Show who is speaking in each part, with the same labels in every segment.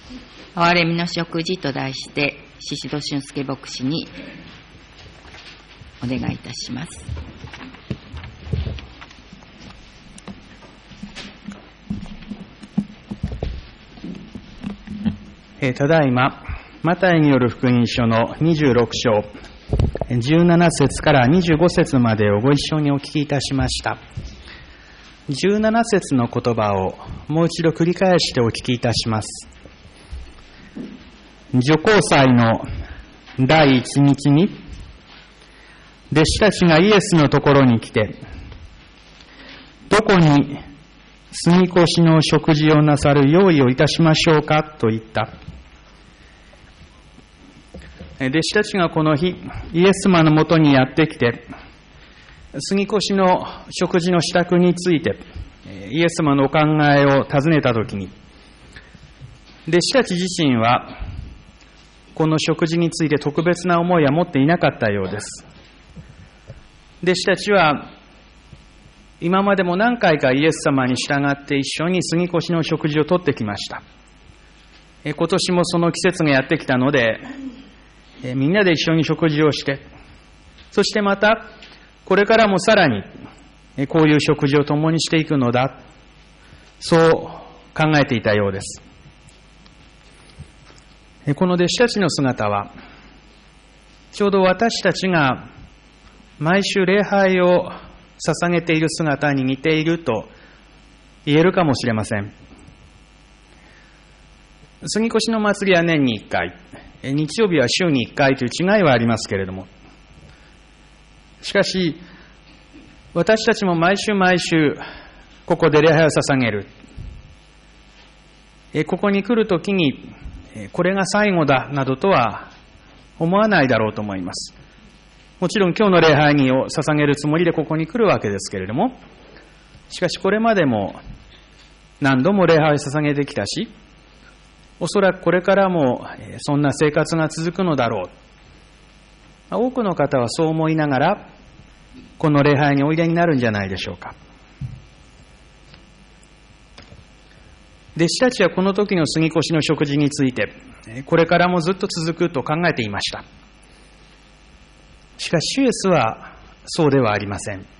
Speaker 1: 憐れみの食事と題して、宍戸俊介牧師にお願いいたします。
Speaker 2: ただいま、マタイによる福音書の26章、17節から25節までをご一緒にお聞きいたしました。17節の言葉をもう一度繰り返してお聞きいたします。除光祭の第一日に、弟子たちがイエスのところに来て、どこに杉越の食事をなさる用意をいたしましょうかと言った。弟子たちがこの日、イエス様のもとにやってきて、杉越の食事の支度について、イエス様のお考えを尋ねたときに、弟子たち自身は、この食事について特別な思いは持っていなかったようです。弟子たちは、今までも何回かイエス様に従って一緒に杉越の食事をとってきました。今年もその季節がやってきたので、みんなで一緒に食事をして、そしてまた、これからもさらに、こういう食事を共にしていくのだ、そう考えていたようです。この弟子たちの姿は、ちょうど私たちが毎週礼拝を捧げている姿に似ていると言えるかもしれません。杉越の祭りは年に1回、日曜日は週に1回という違いはありますけれども、しかし、私たちも毎週毎週、ここで礼拝を捧げる。ここに来るときに、これが最後だなどとは思わないだろうと思います。もちろん今日の礼拝にを捧げるつもりでここに来るわけですけれども、しかしこれまでも何度も礼拝を捧げてきたし、おそらくこれからもそんな生活が続くのだろう。多くの方はそう思いながら、この礼拝においでになるんじゃないでしょうか。弟子たちはこの時の杉越の食事について、これからもずっと続くと考えていました。しかし、主イエスはそうではありません。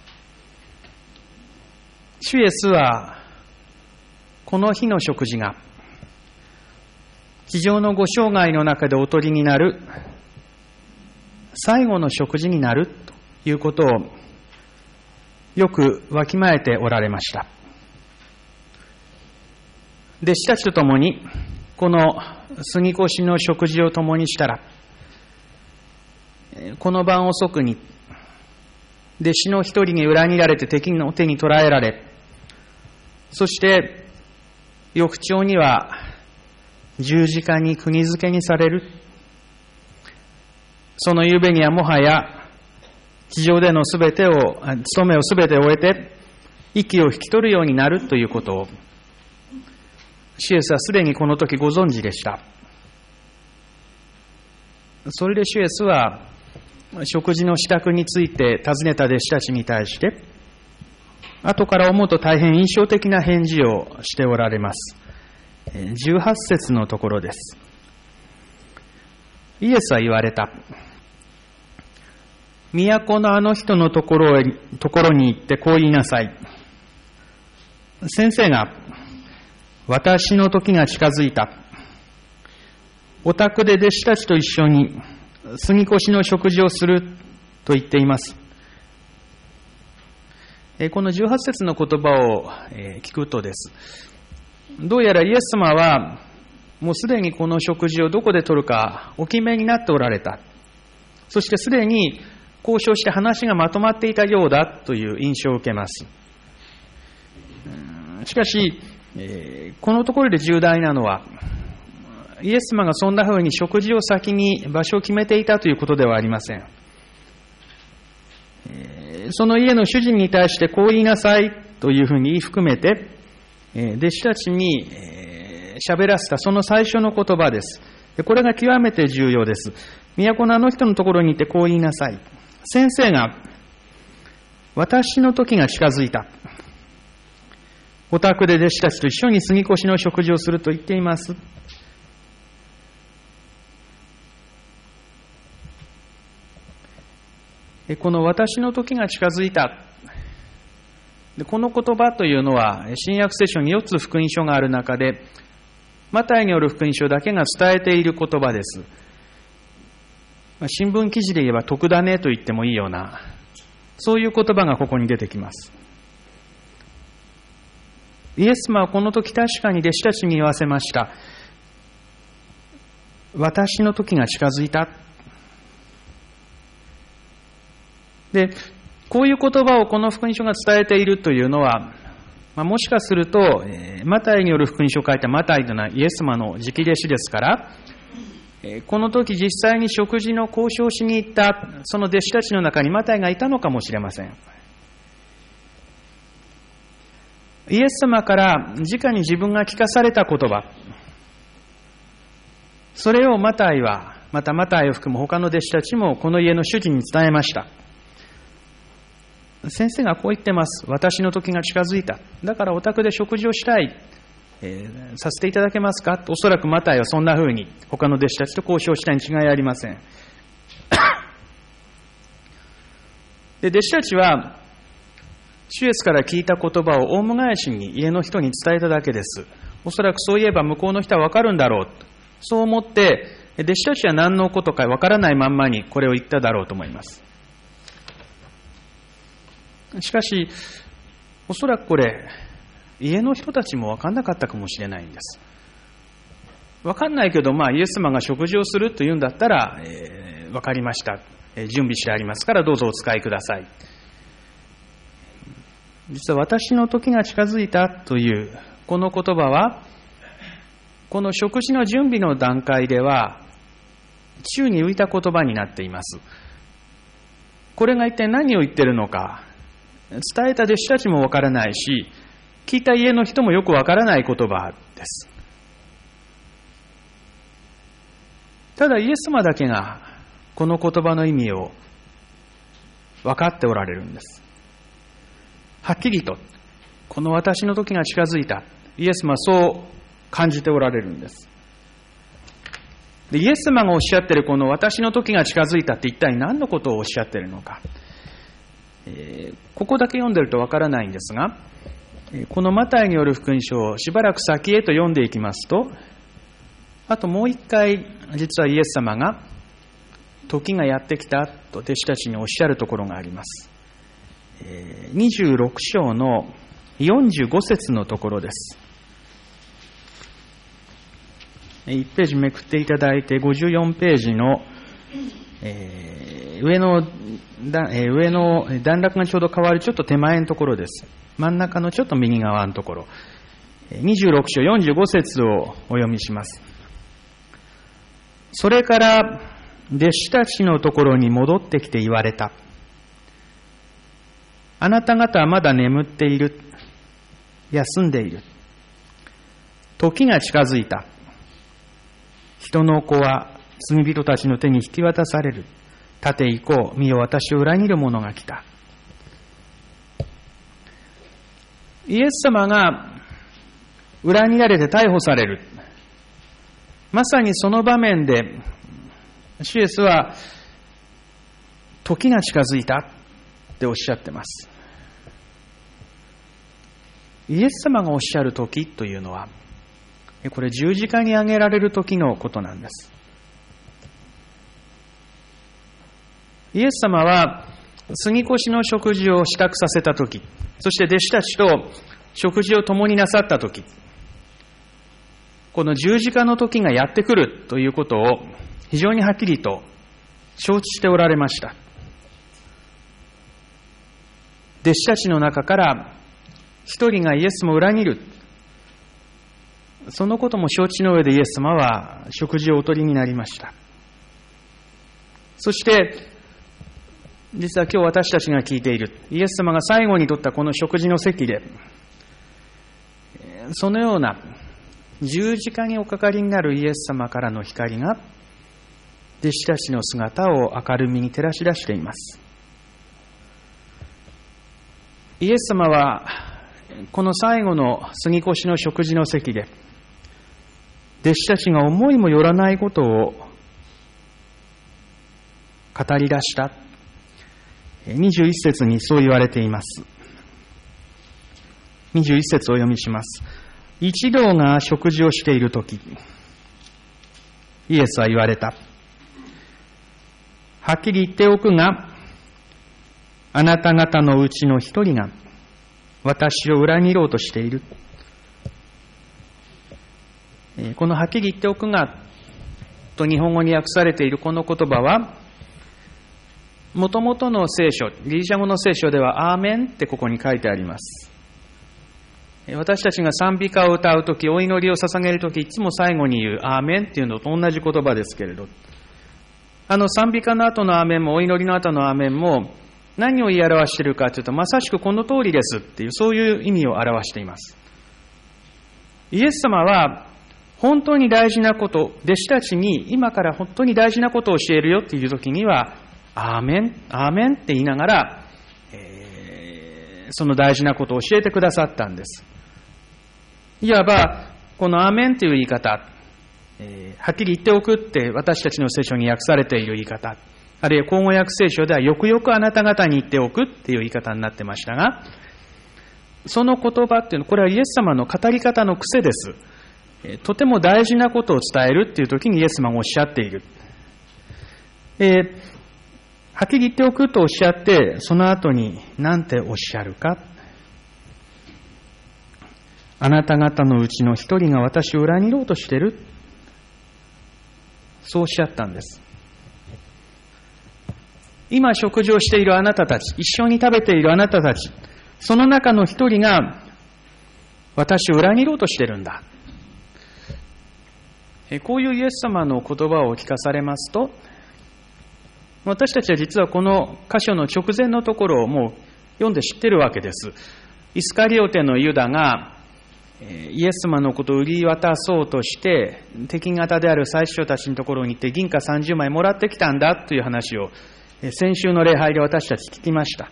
Speaker 2: 主イエスは、この日の食事が、地上のご生涯の中でお取りになる最後の食事になるということをよくわきまえておられました。弟子たちと共にこの杉越の食事を共にしたら、この晩遅くに弟子の一人に裏切られて敵の手に捕らえられ、そして翌朝には十字架に釘付けにされる。その夕べにはもはや地上での務めをすべて終えて息を引き取るようになるということを、主イエスはすでにこの時ご存知でした。それで主イエスは食事の支度について尋ねた弟子たちに対して、後から思うと大変印象的な返事をしておられます。18節のところです。イエスは言われた。都のあの人のところに行ってこう言いなさい。先生が、私の時が近づいた。お宅で弟子たちと一緒に杉越の食事をすると言っています。この18節の言葉を聞くとです。どうやらイエス様はもうすでにこの食事をどこで取るかお決めになっておられた。そしてすでに交渉して話がまとまっていたようだという印象を受けます。しかし、このところで重大なのは、イエス様がそんな風に食事を先に場所を決めていたということではありません。その家の主人に対してこう言いなさいというふうに言い含めて、弟子たちに喋らせたその最初の言葉です。これが極めて重要です。都のあの人のところに行ってこう言いなさい。先生が、私の時が近づいた。お宅で弟子たちと一緒に杉越の食事をすると言っています。 この私の時が近づいた。この言葉というのは、新約聖書に4つ福音書がある中で、マタイによる福音書だけが伝えている言葉です。新聞記事で言えば得だねと言ってもいいような、そういう言葉がここに出てきます。イエス様はこの時確かに弟子たちに言わせました。私の時が近づいた。で、こういう言葉をこの福音書が伝えているというのは、もしかすると、マタイによる福音書を書いたマタイというのはイエス様の直弟子ですから、この時実際に食事の交渉しに行ったその弟子たちの中にマタイがいたのかもしれません。イエス様から直に自分が聞かされた言葉、それをマタイは、またマタイを含む他の弟子たちもこの家の主人に伝えました。先生がこう言ってます。私の時が近づいた。だからお宅で食事をしたい。させていただけますか。おそらくマタイはそんな風に他の弟子たちと交渉したに違いありません。で、弟子たちは主イエスから聞いた言葉をオウム返しに家の人に伝えただけです。おそらくそういえば向こうの人は分かるんだろう。そう思って弟子たちは何のことか分からないまんまにこれを言っただろうと思います。しかし、おそらくこれ、家の人たちも分かんなかったかもしれないんです。分かんないけど、イエス様が食事をするというんだったら、分かりました。準備してありますからどうぞお使いください。実は私の時が近づいたというこの言葉は、この食事の準備の段階では、宙に浮いた言葉になっています。これが一体何を言っているのか、伝えた弟子たちもわからないし、聞いた家の人もよくわからない言葉です。ただイエス様だけがこの言葉の意味を分かっておられるんです。はっきりと、この私の時が近づいた。イエス様はそう感じておられるんです。で、イエス様がおっしゃっているこの私の時が近づいたって一体何のことをおっしゃっているのか。ここだけ読んでるとわからないんですが、このマタイによる福音書をしばらく先へと読んでいきますと、あともう一回実はイエス様が時がやってきたと弟子たちにおっしゃるところがあります。26章の45節のところです。1ページめくっていただいて、54ページの上の段落がちょうど変わるちょっと手前のところです。真ん中のちょっと右側のところ。26章45節をお読みします。それから弟子たちのところに戻ってきて言われた。あなた方はまだ眠っている。休んでいる。時が近づいた。人の子は罪人たちの手に引き渡される。立て行こう。見よ、私を裏切る者が来た。イエス様が裏切られて逮捕される。まさにその場面で、主イエスは、時が近づいたっておっしゃってます。イエス様がおっしゃる時というのは、これ十字架に上げられる時のことなんです。イエス様は杉越の食事を支度させた時、そして弟子たちと食事を共になさった時、この十字架の時がやってくるということを非常にはっきりと承知しておられました。弟子たちの中から一人がイエスも裏切る、そのことも承知の上でイエス様は食事をお取りになりました。そして実は今日私たちが聞いているイエス様が最後にとったこの食事の席で、そのような十字架におかかりになるイエス様からの光が弟子たちの姿を明るみに照らし出しています。イエス様はこの最後の杉越の食事の席で弟子たちが思いもよらないことを語り出した。 21節にそう言われています。21節をお読みします。一同が食事をしているとき、イエスは言われた。はっきり言っておくが、あなた方のうちの一人が私を裏切ろうとしている。このはっきり言っておくがと日本語に訳されているこの言葉は、もともとの聖書、ギリシャ語の聖書ではアーメンってここに書いてあります。私たちが賛美歌を歌うとき、お祈りを捧げるとき、いつも最後に言うアーメンっていうのと同じ言葉ですけれど、賛美歌の後のアーメンもお祈りの後のアーメンも何を言い表しているかというと、まさしくこの通りですっていう、そういう意味を表しています。イエス様は本当に大事なこと、弟子たちに今から本当に大事なことを教えるよっていうときには、アーメン、アーメンって言いながら、その大事なことを教えてくださったんです。いわば、このアーメンという言い方、はっきり言っておくって私たちの聖書に訳されている言い方、あるいは口語訳聖書ではよくよくあなた方に言っておくっていう言い方になってましたが、その言葉っていうのは、これはイエス様の語り方の癖です。とても大事なことを伝えるっていう時にイエス様がおっしゃっている。はっきり言っておくとおっしゃって、その後に何ておっしゃるか。あなた方のうちの一人が私を裏切ろうとしている。そうおっしゃったんです。今食事をしているあなたたち、一緒に食べているあなたたち、その中の一人が私を裏切ろうとしているんだ。こういうイエス様の言葉を聞かされますと、私たちは実はこの箇所の直前のところをもう読んで知ってるわけです。イスカリオテのユダがイエス様のことを売り渡そうとして敵方である祭司長たちのところに行って銀貨30枚もらってきたんだという話を先週の礼拝で私たち聞きました。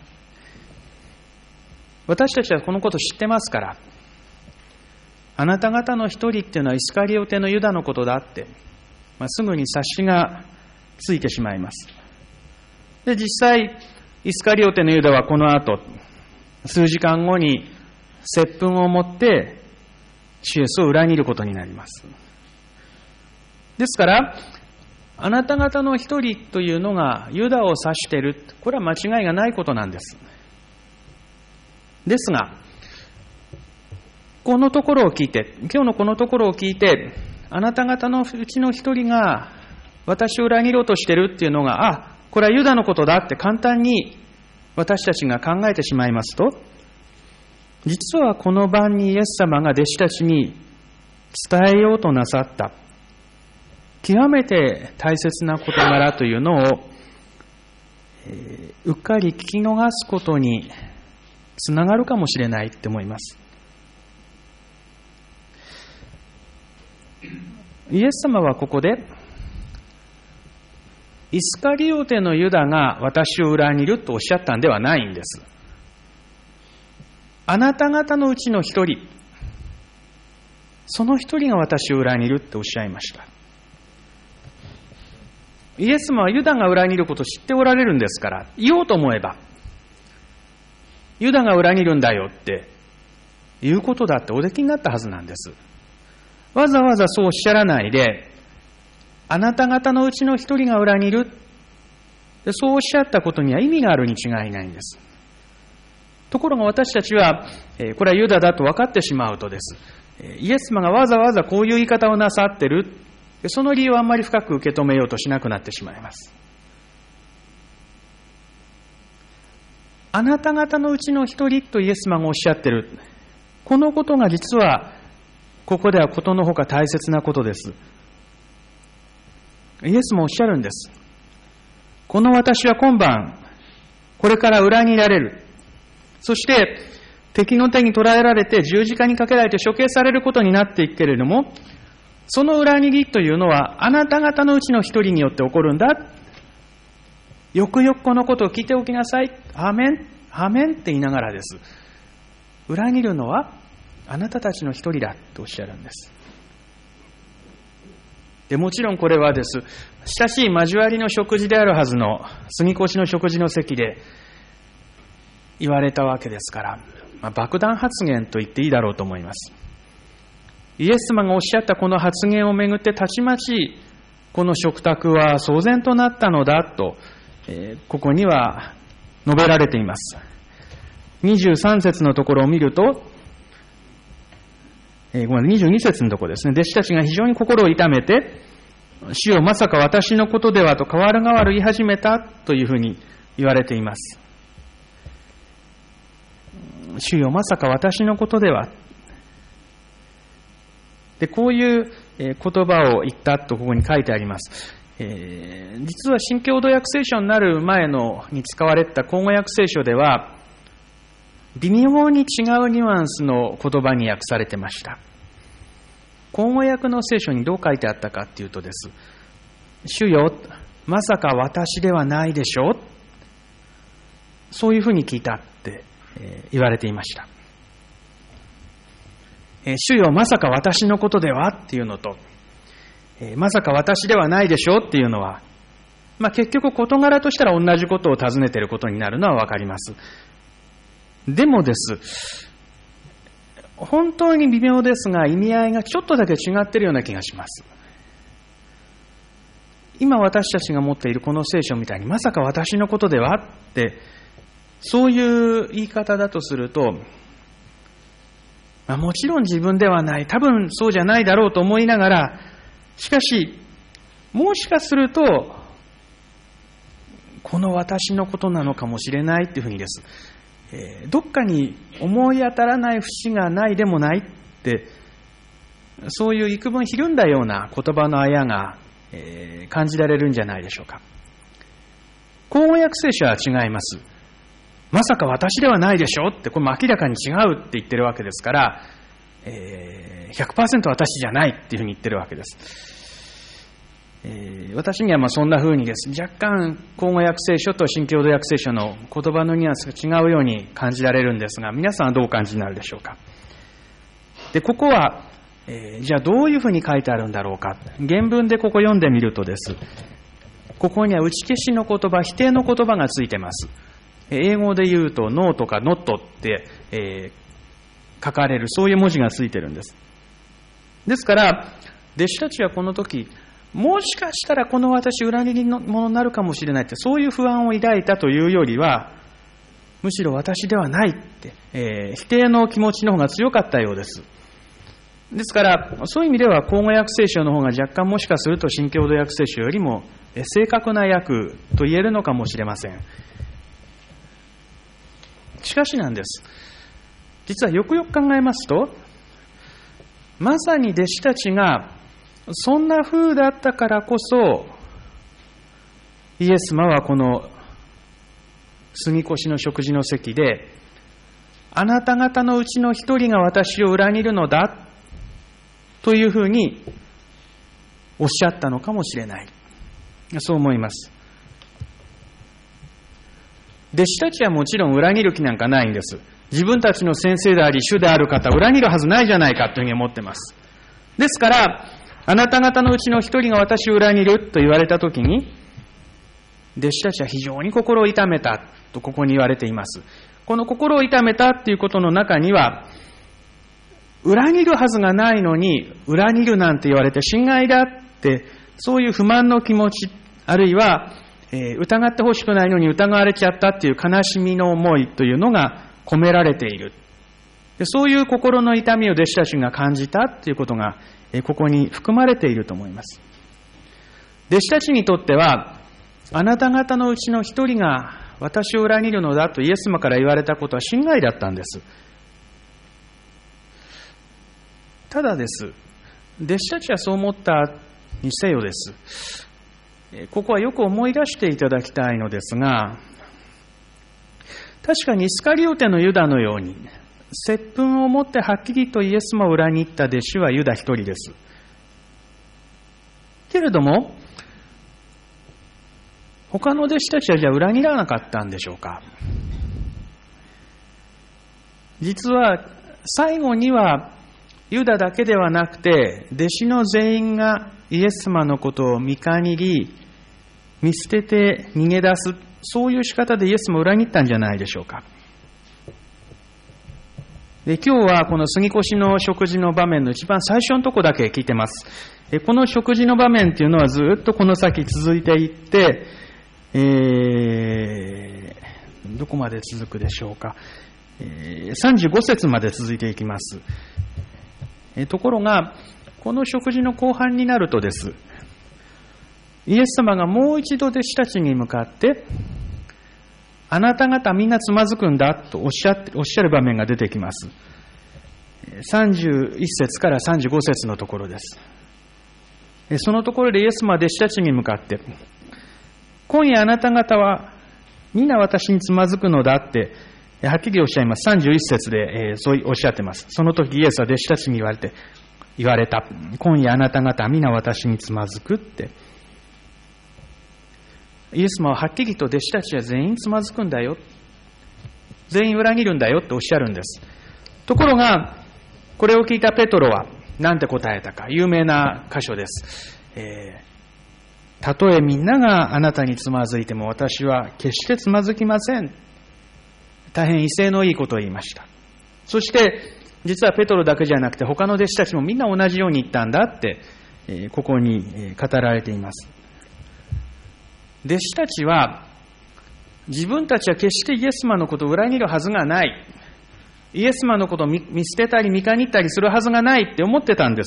Speaker 2: 私たちはこのことを知ってますから、あなた方の一人っていうのはイスカリオテのユダのことだって、すぐに察しがついてしまいます。で、実際イスカリオテのユダはこの後数時間後に接吻を持って主イエスを裏切ることになります。ですからあなた方の一人というのがユダを指している、これは間違いがないことなんです。ですがこのところを聞いて、今日のこのところを聞いて、あなた方のうちの一人が私を裏切ろうとしているっていうのが、これはユダのことだって簡単に私たちが考えてしまいますと、実はこの晩にイエス様が弟子たちに伝えようとなさった極めて大切な事柄というのを、うっかり聞き逃すことにつながるかもしれないって思います。イエス様はここでイスカリオテのユダが私を裏切るとおっしゃったんではないんです。あなた方のうちの一人、その一人が私を裏切るっておっしゃいました。イエス様はユダが裏切ることを知っておられるんですから、言おうと思えばユダが裏切るんだよっていうことだっておできになったはずなんです。わざわざそうおっしゃらないで、あなた方のうちの一人が裏切る、そうおっしゃったことには意味があるに違いないんです。ところが私たちはこれはユダだと分かってしまうとです、イエス様がわざわざこういう言い方をなさってる、その理由をあんまり深く受け止めようとしなくなってしまいます。あなた方のうちの一人とイエス様がおっしゃってる、このことが実はここではことのほか大切なことです。イエスもおっしゃるんです。この私は今晩これから裏切られる、そして敵の手に捕らえられて十字架にかけられて処刑されることになっていくけれども、その裏切りというのはあなた方のうちの一人によって起こるんだ。よくよくこのことを聞いておきなさい。アーメン、アーメンって言いながらです。裏切るのはあなたたちの一人だとおっしゃるんです。でもちろんこれはです、親しい交わりの食事であるはずの杉越の食事の席で、 言われたわけですから、爆弾発言と言っていいだろうと思います。イエス様がおっしゃったこの発言をめぐってたちまちこの食卓は騒然となったのだと、ここには述べられています。23節のところを見ると、22節のところですね。弟子たちが非常に心を痛めて、主よまさか私のことではと代わる代わる言い始めたというふうに言われています。主よまさか私のことでは。で、こういう言葉を言ったとここに書いてあります。実は新共同訳聖書になる前のに使われた口語訳聖書では、微妙に違うニュアンスの言葉に訳されてました。口語訳の聖書にどう書いてあったかっていうとです。主よ、まさか私ではないでしょう。そういうふうに聞いたって言われていました。主よ、まさか私のことではっていうのと、まさか私ではないでしょうっていうのは、結局事柄としたら同じことを尋ねていることになるのはわかります。でもです。本当に微妙ですが、意味合いがちょっとだけ違っているような気がします。今私たちが持っているこの聖書みたいに、まさか私のことではって、そういう言い方だとすると、もちろん自分ではない、多分そうじゃないだろうと思いながら、しかし、もしかすると、この私のことなのかもしれないっていうふうにです。どっかに思い当たらない節がないでもないって、そういう幾分ひるんだような言葉のあやが、感じられるんじゃないでしょうか。口語訳聖書は違います。まさか私ではないでしょって、これも明らかに違うって言ってるわけですから、100% 私じゃないっていうふうに言ってるわけです。私にはそんな風にです。若干、口語訳聖書と新共同訳聖書の言葉のニュアンスが違うように感じられるんですが、皆さんはどうお感じになるでしょうか。で、ここは、じゃあどういう風に書いてあるんだろうか。原文でここ読んでみるとです。ここには打ち消しの言葉、否定の言葉がついてます。英語で言うと、ノーとかノットって、書かれる、そういう文字がついてるんです。ですから、弟子たちはこの時、もしかしたらこの私裏切りのものになるかもしれないって、そういう不安を抱いたというよりは、むしろ私ではないって、否定の気持ちの方が強かったようです。ですから、そういう意味では口語訳聖書の方が若干もしかすると新共同訳聖書よりも正確な訳と言えるのかもしれません。しかしなんです。実はよくよく考えますと、まさに弟子たちがそんな風だったからこそ、イエス様はこの杉越の食事の席で、あなた方のうちの一人が私を裏切るのだというふうにおっしゃったのかもしれない。そう思います。弟子たちはもちろん裏切る気なんかないんです。自分たちの先生であり主である方、裏切るはずないじゃないかというふうに思っています。ですから、あなた方のうちの一人が私を裏切ると言われたときに、弟子たちは非常に心を痛めたとここに言われています。この心を痛めたということの中には、裏切るはずがないのに、裏切るなんて言われて侵害だって、そういう不満の気持ち、あるいは、疑ってほしくないのに疑われちゃったっていう悲しみの思いというのが込められている。で、そういう心の痛みを弟子たちが感じたということが、ここに含まれていると思います。弟子たちにとっては、あなた方のうちの一人が私を裏切るのだとイエス様から言われたことは侵害だったんです。ただです、弟子たちはそう思ったにせよです。ここはよく思い出していただきたいのですが、確かにイスカリオテのユダのように、接吻をもってはっきりとイエス様を裏切った弟子はユダ一人です。けれども、他の弟子たちはじゃあ裏切らなかったんでしょうか。実は最後にはユダだけではなくて、弟子の全員がイエス様のことを見限り、見捨てて逃げ出す、そういう仕方でイエス様を裏切ったんじゃないでしょうか。 で、今日はこの杉越の食事の場面の一番最初のとこだけ聞いてます。この食事の場面っていうのはずっとこの先続いていって、どこまで続くでしょうか。35節まで続いていきます。ところが、この食事の後半になるとです、イエス様がもう一度弟子たちに向かって、あなた方みんなつまずくんだとおっしゃる場面が出てきます。31節から35節のところです。そのところでイエス様は弟子たちに向かって、今夜あなた方はみんな私につまずくのだってはっきりおっしゃいます。31節で、そうおっしゃってます。その時イエスは弟子たちに言われた。今夜あなた方はみんな私につまずくって。イエス様ははっきりと弟子たちは全員つまずくんだよ。全員裏切るんだよっておっしゃるんです。ところが、これを聞いたペトロは何て答えたか。有名な箇所です。たとえみんながあなたにつまずいても私は決してつまずきません。大変威勢のいいことを言いました。そして、実はペトロだけじゃなくて他の弟子たちもみんな同じように言ったんだって、ここに語られています。弟子たちは自分たちは決してイエス様のことを裏切るはずがない。イエス様のことを見捨てたり見限ったりするはずがないって思ってたんです。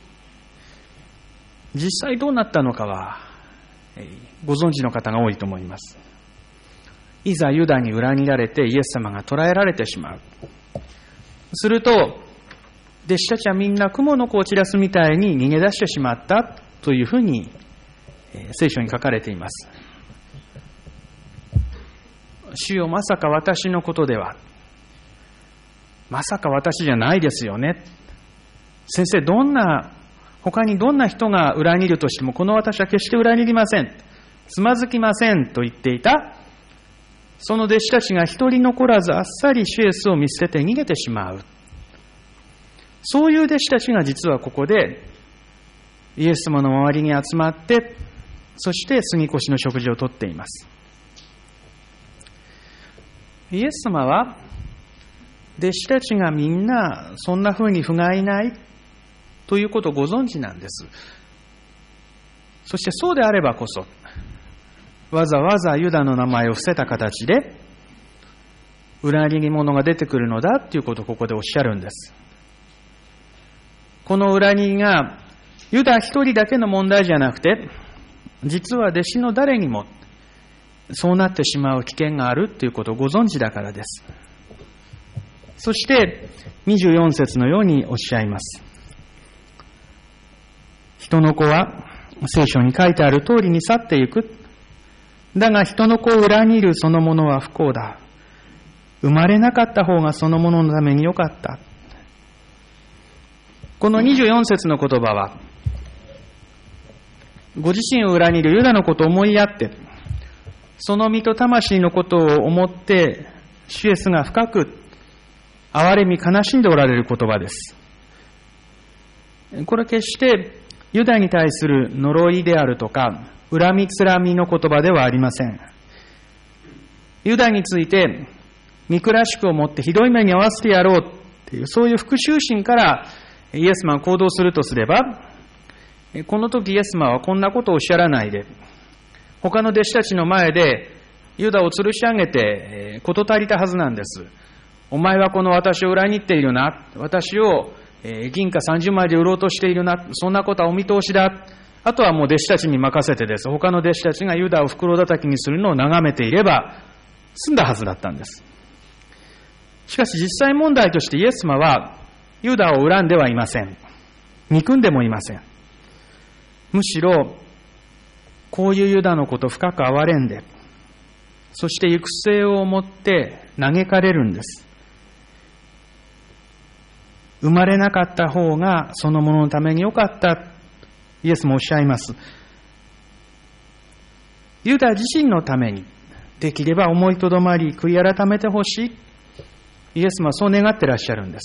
Speaker 2: 実際どうなったのかはご存知の方が多いと思います。いざユダに裏切られてイエス様が捕らえられてしまう。すると弟子たちはみんな蜘蛛の子を散らすみたいに逃げ出してしまったというふうに聖書に書かれています。主よ、まさか私のことでは。まさか私じゃないですよね。先生、他にどんな人が裏切るとしても、この私は決して裏切りません。つまずきませんと言っていた。その弟子たちが一人残らずあっさり主イエスを見捨てて逃げてしまう。そういう弟子たちが実はここでイエス様の周りに集まって、そして杉越の食事をとっています。イエス様は弟子たちがみんなそんな風に不甲斐ないということをご存知なんです。そしてそうであればこそわざわざユダの名前を伏せた形で裏切り者が出てくるのだということをここでおっしゃるんです。この裏切りがユダ一人だけの問題じゃなくて、実は弟子の誰にもそうなってしまう危険があるということをご存知だからです。そして24節のようにおっしゃいます。人の子は聖書に書いてある通りに去っていく。だが人の子を裏切るそのものは不幸だ。生まれなかった方がそのもののためによかった。この24節の言葉は、ご自身を裏切るユダのことを思いやって、その身と魂のことを思って、主イエスが深く憐れみ悲しんでおられる言葉です。これは決してユダに対する呪いであるとか、恨みつらみの言葉ではありません。ユダについて、憎らしく思ってひどい目に遭わせてやろうっていう、そういう復讐心からイエス様が行動するとすれば、この時イエス様はこんなことをおっしゃらないで、他の弟子たちの前でユダを吊るし上げて事足りたはずなんです。お前はこの私を裏切っているな。私を銀貨30枚で売ろうとしているな。そんなことはお見通しだ。あとはもう弟子たちに任せてです。他の弟子たちがユダを袋叩きにするのを眺めていれば済んだはずだったんです。しかし実際問題としてイエス様はユダを恨んではいません。憎んでもいません。むしろこういうユダのことを深く憐れんで、そして行く末を持って嘆かれるんです。生まれなかった方がそのもののためによかった。イエスもおっしゃいます。ユダ自身のためにできれば思いとどまり悔い改めてほしい。イエスもそう願ってらっしゃるんです。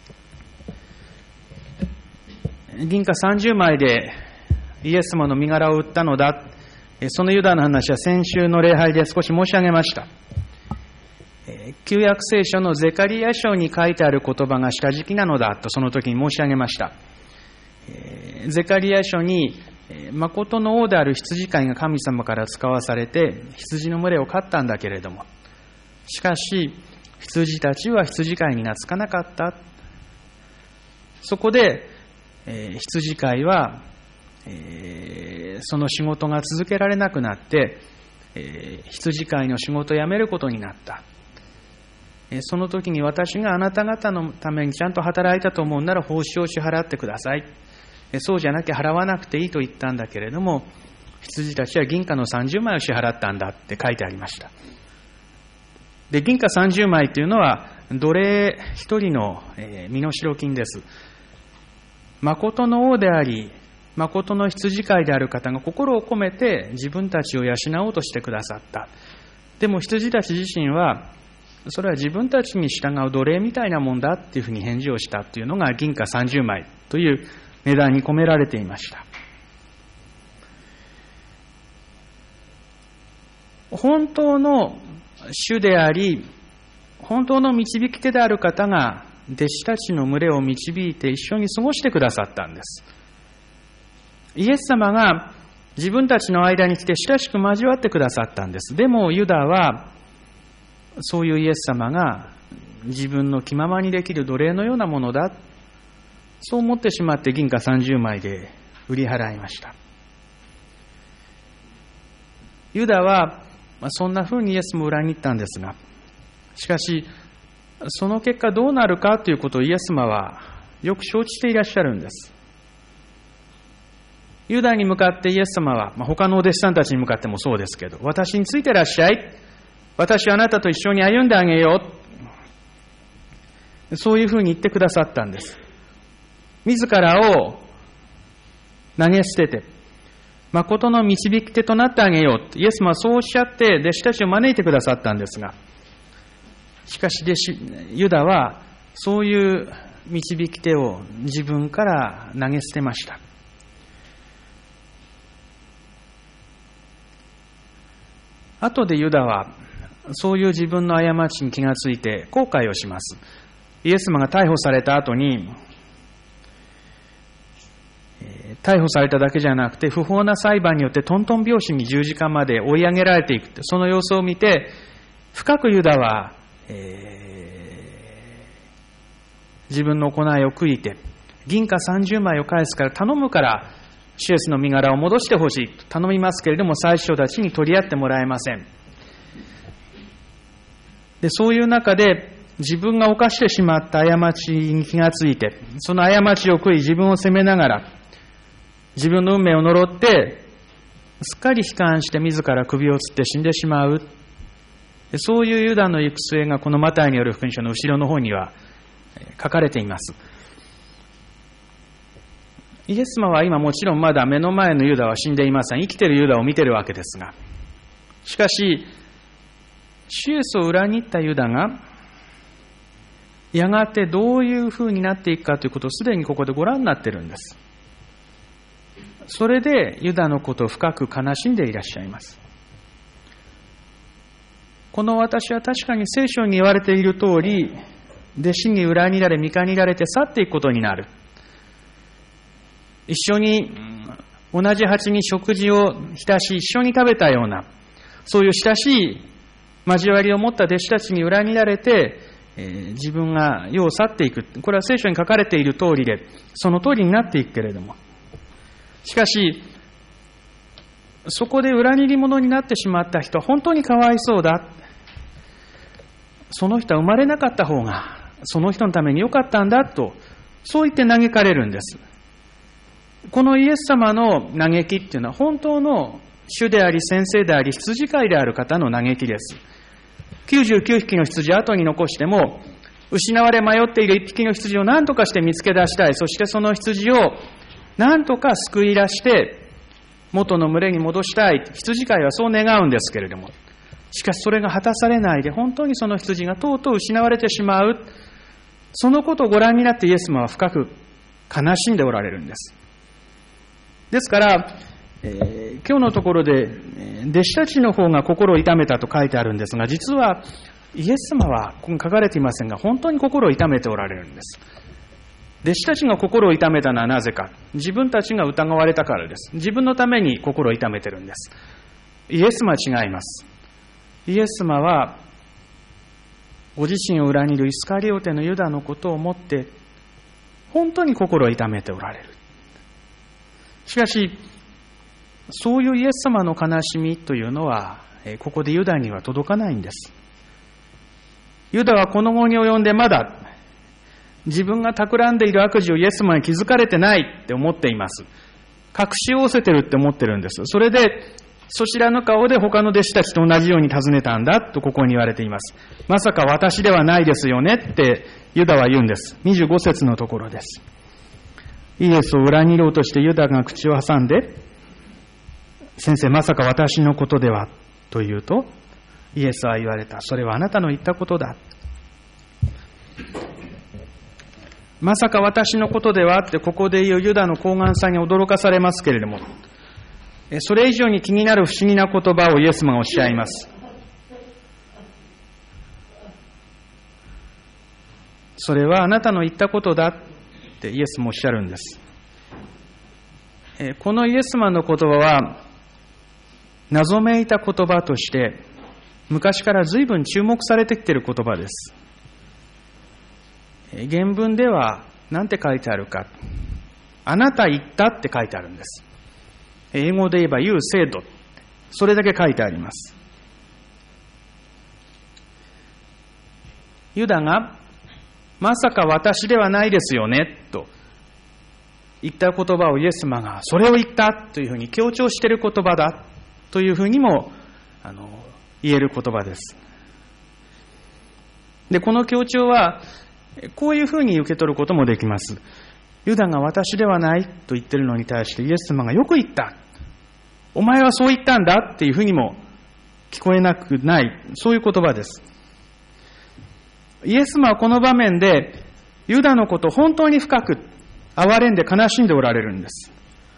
Speaker 2: 銀貨30枚でイエス様の身柄を売ったのだ。そのユダの話は先週の礼拝で少し申し上げました。 旧約聖書のゼカリヤ書に書いてある言葉が下敷きなのだとその時に申し上げました。ゼカリヤ書に誠の王である羊飼いが神様から使わされて羊の群れを飼ったんだけれども、しかし羊たちは羊飼いに懐かなかった。そこで羊飼いはその仕事が続けられなくなって羊飼いの仕事を辞めることになった。その時に私があなた方のためにちゃんと働いたと思うなら報酬を支払ってください。そうじゃなきゃ払わなくていいと言ったんだけれども、羊たちは銀貨の30枚を支払ったんだって書いてありました。で、銀貨30枚というのは奴隷一人の身代金です。誠の王であり誠の羊飼いである方が心を込めて自分たちを養おうとしてくださった。でも羊たち自身はそれは自分たちに従う奴隷みたいなもんだっていうふうに返事をしたというのが銀貨30枚という値段に込められていました。本当の主であり本当の導き手である方が弟子たちの群れを導いて一緒に過ごしてくださったんです。イエス様が自分たちの間に来て親しく交わってくださったんです。でもユダはそういうイエス様が自分の気ままにできる奴隷のようなものだ、そう思ってしまって銀貨30枚で売り払いました。ユダはそんな風にイエスも裏切ったんですが、しかしその結果どうなるかということをイエス様はよく承知していらっしゃるんです。ユダに向かってイエス様は、他のお弟子さんたちに向かってもそうですけど、私についてらっしゃい、私はあなたと一緒に歩んであげよう、そういうふうに言ってくださったんです。自らを投げ捨てて誠の導き手となってあげよう、イエス様はそうおっしゃって弟子たちを招いてくださったんですが、しかしユダはそういう導き手を自分から投げ捨てました。後でユダはそういう自分の過ちに気がついて後悔をします。イエス様が逮捕された後に、逮捕されただけじゃなくて不法な裁判によってトントン拍子に十字架まで追い上げられていく、その様子を見て深くユダは、自分の行いを悔いて、銀貨30枚を返すから頼むから主イエスの身柄を戻してほしいと頼みますけれども、祭司長たちに取り合ってもらえません。で、そういう中で自分が犯してしまった過ちに気がついて、その過ちを悔い自分を責めながら自分の運命を呪ってすっかり悲観して自ら首をつって死んでしまう、そういうユダの行く末がこのマタイによる福音書の後ろの方には書かれています。イエス様は今もちろんまだ目の前のユダは死んでいません。生きているユダを見ているわけですが、しかし主イエスを裏切ったユダがやがてどういうふうになっていくかということをすでにここでご覧になっているんです。それでユダのことを深く悲しんでいらっしゃいます。この私は確かに聖書に言われている通り、弟子に裏切られ見限られて去っていくことになる。一緒に同じ鉢に食事を浸し一緒に食べたような、そういう親しい交わりを持った弟子たちに裏切られて、自分が世を去っていく。これは聖書に書かれている通りで、その通りになっていくけれども、しかしそこで裏切り者になってしまった人は本当にかわいそうだ、その人は生まれなかった方がその人のために良かったんだと、そう言って嘆かれるんです。このイエス様の嘆きっていうのは本当の主であり先生であり羊飼いである方の嘆きです。99匹の羊を後に残しても、失われ迷っている1匹の羊を何とかして見つけ出したい。そしてその羊を何とか救い出して元の群れに戻したい。羊飼いはそう願うんですけれども、しかしそれが果たされないで、本当にその羊がとうとう失われてしまう。そのことをご覧になってイエス様は深く悲しんでおられるんです。ですから、今日のところで弟子たちの方が心を痛めたと書いてあるんですが、実はイエス様は、ここに書かれていませんが、本当に心を痛めておられるんです。弟子たちが心を痛めたのはなぜか。自分たちが疑われたからです。自分のために心を痛めてるんです。イエス様は違います。イエス様は、ご自身を裏切るイスカリオテのユダのことを思って、本当に心を痛めておられる。しかし、そういうイエス様の悲しみというのは、ここでユダには届かないんです。ユダはこの後に及んでまだ、自分が企んでいる悪事をイエス様に気づかれてないって思っています。隠し仰せてるって思ってるんです。それで、そちらの顔で他の弟子たちと同じように尋ねたんだとここに言われています。まさか私ではないですよねってユダは言うんです。25節のところです。イエスを裏切ろうとしてユダが口を挟んで、先生まさか私のことではと言うと、イエスは言われた。それはあなたの言ったことだ。まさか私のことではってここで言うユダの高顔さに驚かされますけれども、それ以上に気になる不思議な言葉をイエス様がおっしゃいます。それはあなたの言ったことだってイエスもおっしゃるんです。このイエス様の言葉は謎めいた言葉として昔から随分注目されてきている言葉です。原文では何て書いてあるか、あなた言ったって書いてあるんです。英語で言えば You said、 それだけ書いてあります。ユダがまさか私ではないですよねと言った言葉をイエス様がそれを言ったというふうに強調している言葉だというふうにも言える言葉です。で、この強調はこういうふうに受け取ることもできます。ユダが私ではないと言っているのに対してイエス様がよく言った。お前はそう言ったんだっていうふうにも聞こえなくない、そういう言葉です。イエス様はこの場面でユダのことを本当に深く憐れんで悲しんでおられるんです。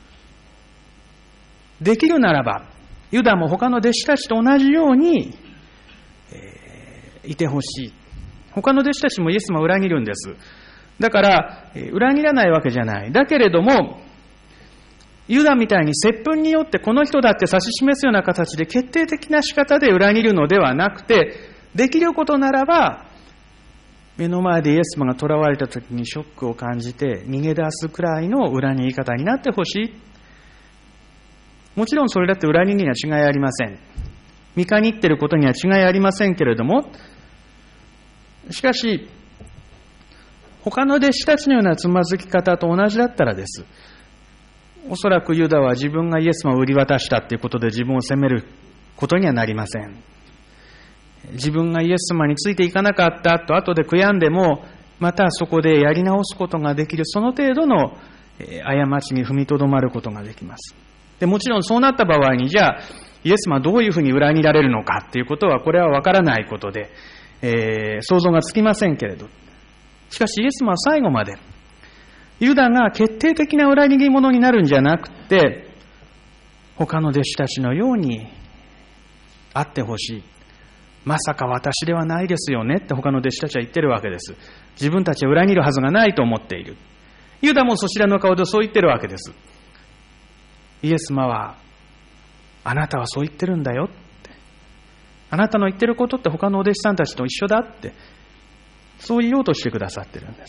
Speaker 2: できるならばユダも他の弟子たちと同じように、いてほしい。他の弟子たちもイエス様を裏切るんです。だから裏切らないわけじゃない。だけれどもユダみたいに接吻によってこの人だって指し示すような形で決定的な仕方で裏切るのではなくて、できることならば目の前でイエス様が囚われた時にショックを感じて逃げ出すくらいの裏切り方になってほしい。もちろんそれだって裏切りには違いありません。見限っていることには違いありませんけれども、しかし他の弟子たちのようなつまずき方と同じだったらです。おそらくユダは自分がイエス様を売り渡したということで自分を責めることにはなりません。自分がイエス様についていかなかったと後で悔やんでも、またそこでやり直すことができる、その程度の過ちに踏みとどまることができます。でもちろんそうなった場合に、じゃあイエス様はどういうふうに裏切られるのかということはこれはわからないことで、想像がつきませんけれど、しかしイエス様は最後までユダが決定的な裏切り者になるんじゃなくて、他の弟子たちのようにあってほしい。まさか私ではないですよねって他の弟子たちは言ってるわけです。自分たちは裏切るはずがないと思っている。ユダもそちらの顔でそう言ってるわけです。イエス様はあなたはそう言ってるんだよって、あなたの言ってることって他のお弟子さんたちと一緒だって、そう言おうとしてくださってるんです。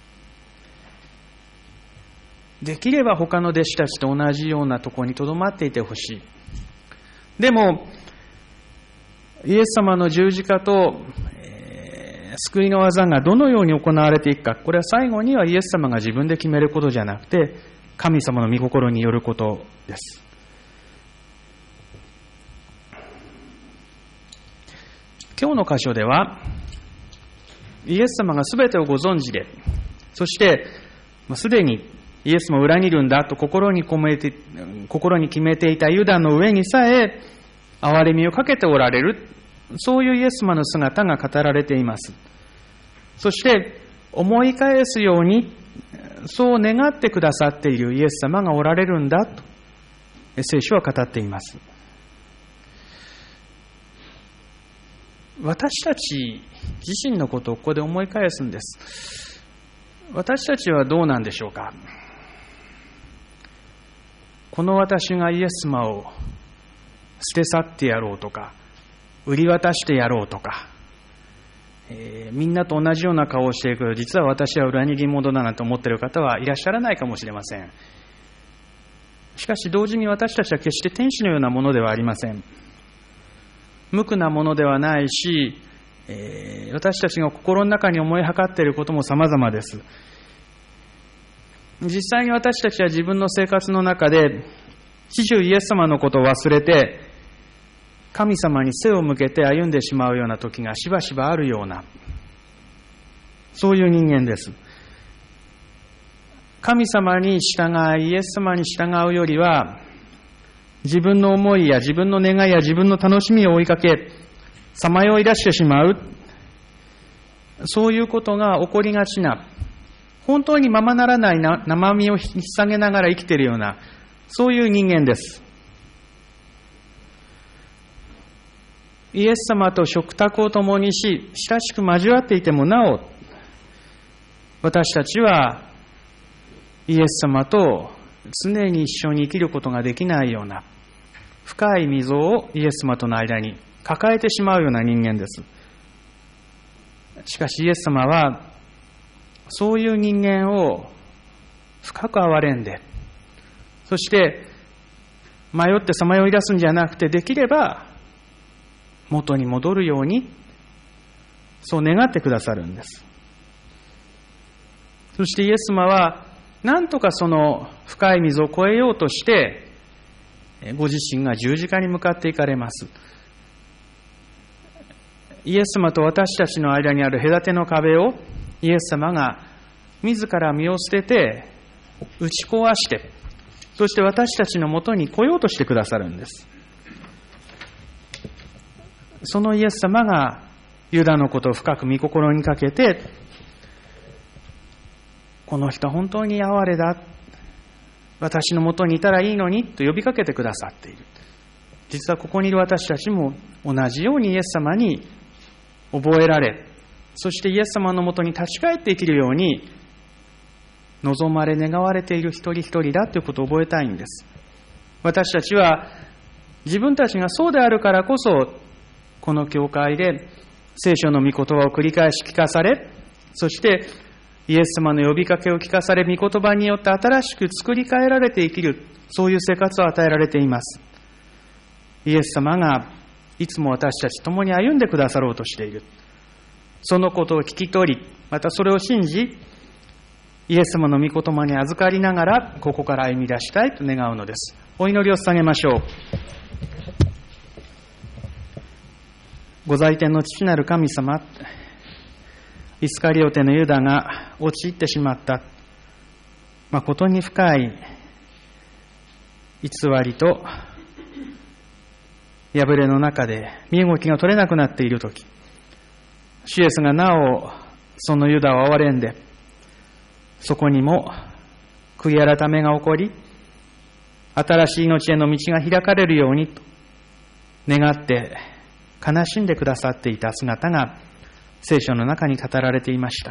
Speaker 2: できれば他の弟子たちと同じようなところにとどまっていてほしい。でもイエス様の十字架と、救いの技がどのように行われていくか、これは最後にはイエス様が自分で決めることじゃなくて、神様の御心によることです。今日の箇所ではイエス様が全てをご存知で、そしてすでにイエスも裏切るんだと心に決めていたユダの上にさえ憐れみをかけておられる、そういうイエス様の姿が語られています。そして思い返すようにそう願ってくださっているイエス様がおられるんだと聖書は語っています。 私たち自身のことをここで思い返すんです。私たちはどうなんでしょうか。この私がイエス様を捨て去ってやろうとか、売り渡してやろうとか、みんなと同じような顔をしているけど、実は私は裏切り者だなんて思っている方はいらっしゃらないかもしれません。しかし同時に私たちは決して天使のようなものではありません。無垢なものではないし、私たちが心の中に思いはかっていることも様々です。実際に私たちは自分の生活の中で始終イエス様のことを忘れて神様に背を向けて歩んでしまうような時がしばしばあるような、そういう人間です。神様に従いイエス様に従うよりは、自分の思いや自分の願いや自分の楽しみを追いかけさまよい出してしまう、そういうことが起こりがちな、本当にままならない生身を引き下げながら生きているような、そういう人間です。イエス様と食卓を共にし、親しく交わっていてもなお、私たちはイエス様と常に一緒に生きることができないような深い溝をイエス様との間に抱えてしまうような人間です。しかしイエス様はそういう人間を深く憐れんで、そして迷ってさまよい出すんじゃなくて、できれば元に戻るようにそう願ってくださるんです。そしてイエス様はなんとかその深い溝を越えようとしてご自身が十字架に向かっていかれます。イエス様と私たちの間にある隔ての壁をイエス様が自ら身を捨てて打ち壊して、そして私たちのもとに来ようとしてくださるんです。そのイエス様がユダのことを深く御心にかけて、この人は本当に哀れだ、私のもとにいたらいいのにと呼びかけてくださっている。実はここにいる私たちも同じようにイエス様に覚えられ、そしてイエス様のもとに立ち返って生きるように望まれ願われている一人一人だということを覚えたいんです。私たちは自分たちがそうであるからこそ、この教会で聖書の御言葉を繰り返し聞かされ、そしてイエス様の呼びかけを聞かされ、御言葉によって新しく作り変えられて生きる、そういう生活を与えられています。イエス様がいつも私たち共に歩んでくださろうとしている。そのことを聞き取り、またそれを信じ、イエス様の御言葉に預かりながら、ここから歩み出したいと願うのです。お祈りを捧げましょう。ご在天の父なる神様、イスカリオテのユダが陥ってしまった、誠に深い偽りと破れの中で身動きが取れなくなっているとき、主イエスがなおそのユダを憐れんで、そこにも悔い改めが起こり、新しい命への道が開かれるようにと願って悲しんでくださっていた姿が聖書の中に語られていました。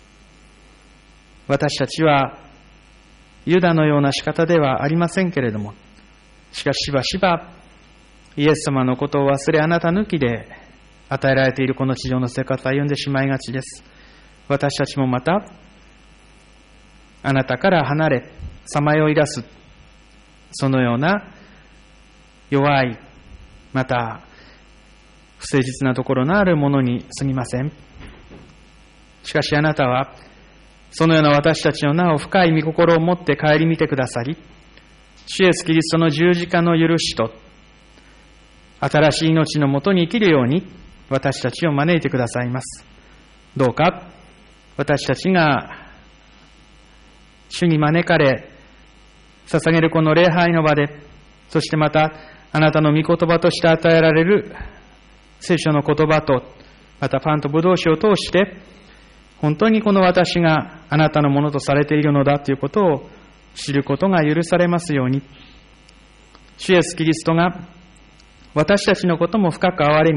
Speaker 2: 私たちはユダのような仕方ではありませんけれども、しかししばしばイエス様のことを忘れ、あなた抜きで与えられているこの地上の生活を歩んでしまいがちです。私たちもまたあなたから離れさまよい出す、そのような弱い、また不誠実なところのあるものにすみません。しかしあなたはそのような私たちのなお深い御心を持って顧みてくださり、主イエスキリストの十字架の許しと新しい命のもとに生きるように私たちを招いてくださいます。どうか私たちが主に招かれ捧げるこの礼拝の場で、そしてまたあなたの御言葉として与えられる聖書の言葉と、またパンとブドウ酒を通して本当にこの私があなたのものとされているのだということを知ることが許されますように、主イエスキリストが私たちのことも深く憐れみ、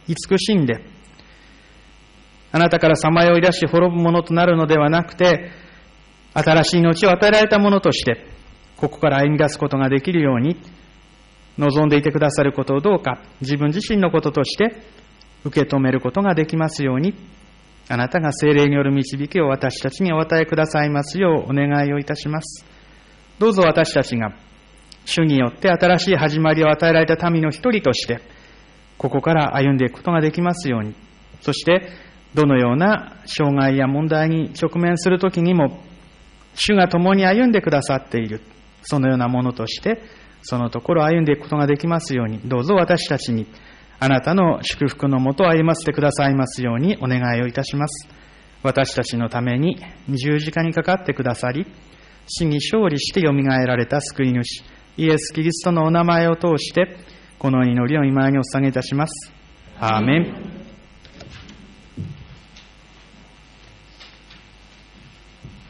Speaker 2: 慈しんで、あなたからさまよい出し滅ぶものとなるのではなくて、新しい命を与えられたものとして、ここから歩み出すことができるように、望んでいてくださることをどうか自分自身のこととして受け止めることができますように、あなたが聖霊による導きを私たちにお与えくださいますようお願いをいたします。どうぞ私たちが主によって新しい始まりを与えられた民の一人として、ここから歩んでいくことができますように、そしてどのような障害や問題に直面するときにも、主が共に歩んでくださっている、そのようなものとして、そのところを歩んでいくことができますように、どうぞ私たちにあなたの祝福のもとを歩ませてくださいますようにお願いをいたします。私たちのために十字架にかかってくださり、死に勝利してよみがえられた救い主、イエス・キリストのお名前を通して、この祈りを御前にお捧げいたします。アーメン。